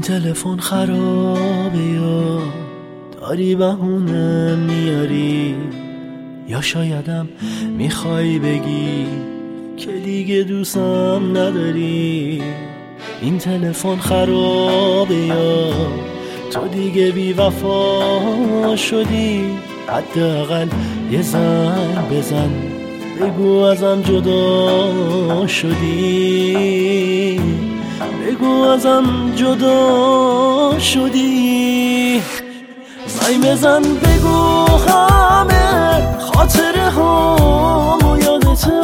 تلفن خرابه یا داری بهونه میاری، یا شایدم میخوای بگی که دیگه دوستم نداری. این تلفن خرابه یا تو دیگه بی وفا شدی، حداقل یه زنگ بزن بگو ازم جدا شدی، بگو ازم جدا شدی. زنگ بزن بگو همه خاطره هامو یادته،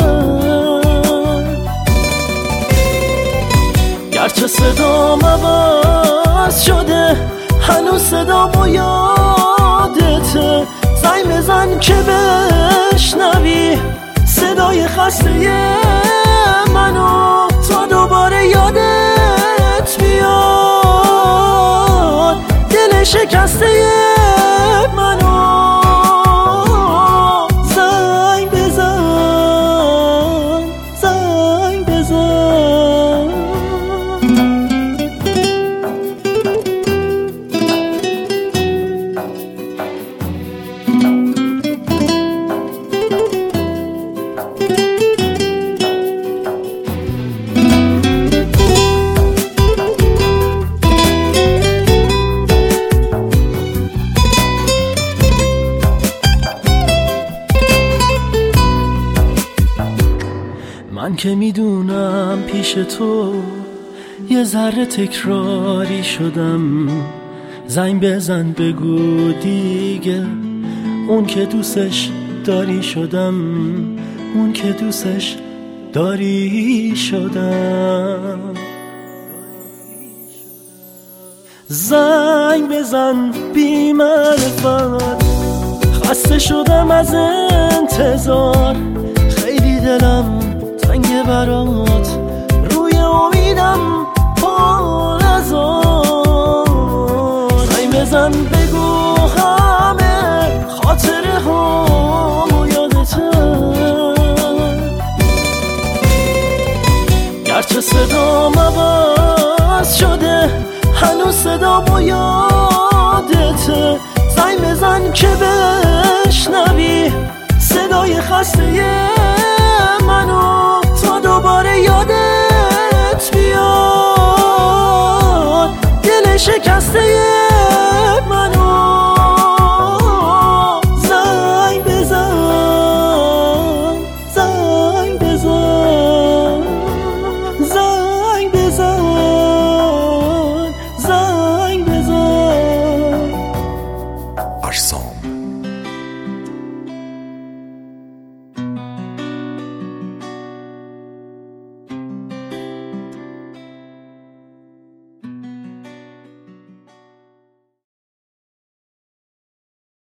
گرچه صدام عوض شده هنوز صدامو یادته. زنگ بزن که بشنوی صدای خسته منو، تا دوباره یادت بیاد دل شکسته منو. زنگ بزن، زنگ بزن. من که میدونم پیش تو یه ذره تکراری شدم. زنگ بزن بگو دیگه اون که دوستش داری شدم، اون که دوستش داری شدم. زنگ بزن بی معرفت، خسته شدم از انتظار، خیلی دلم تنگ برات، روی امیدم پا نذار. زنگ بزن بگو همه خاطره هامو یادته، گرچه صدام عوض شده هنوز صدامو یادته. زنگ بزن که بشنوی صدای خسته منو، تا دوباره یادت بیاد دل شکسته